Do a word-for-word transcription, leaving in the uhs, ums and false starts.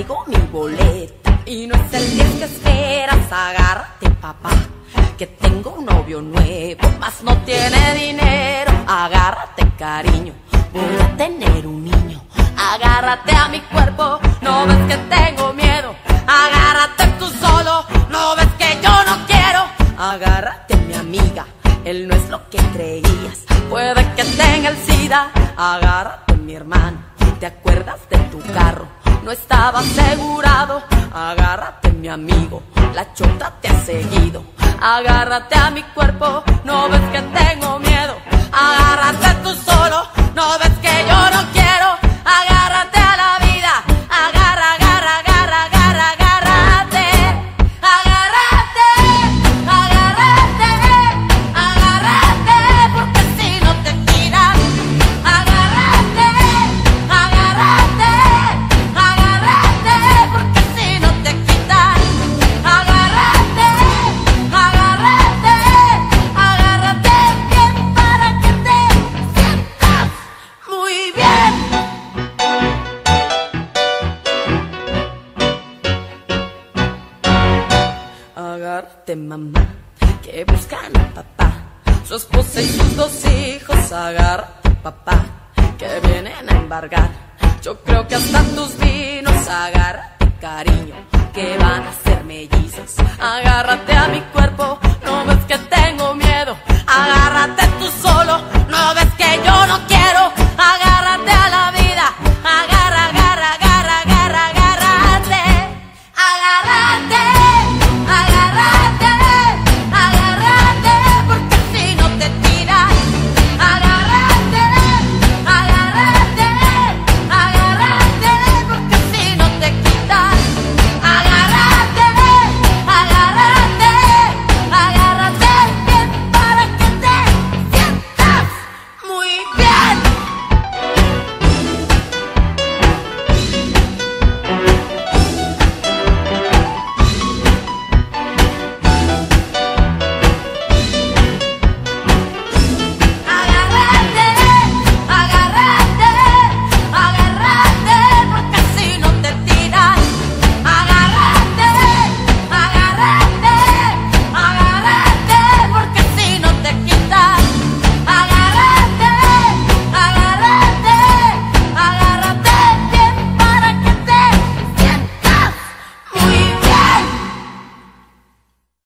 traigo mi boleta y no es el diez que esperas. Agárrate, papá, que tengo un novio nuevo, mas no tiene dinero. Agárrate, cariño, voy a tener un niño. Agárrate a mi cuerpo, no ves que tengo miedo. Agárrate tú solo, no ves que yo no quiero. Agárrate, mi amiga, él no es lo que creías, puede que tenga el SIDA. Agárrate, mi hermano, ¿te acuerdas de tu carro? No estaba asegurado. Agárrate, mi amigo, la chota te ha seguido. Agárrate a mi cuerpo, no ves que tengo miedo. Agárrate tú solo, no ves que yo no quiero. Agárrate a la vida, agarra, agarra, agarra, agarra, agárrate. Agárrate, agárrate, agárrate, porque si no te tiran. Agárrate, agárrate, agárrate, porque si no te quitan. Agárrate, agárrate, agárrate bien para que te sientas muy bien. Agárrate, mamá, que buscan a papá, su esposa y sus dos hijos. Agárrate, papá, que vienen a embargar, yo creo que hasta tus vinos. Agárrate, cariño, que van a ser mellizos. Agárrate a mi cuerpo,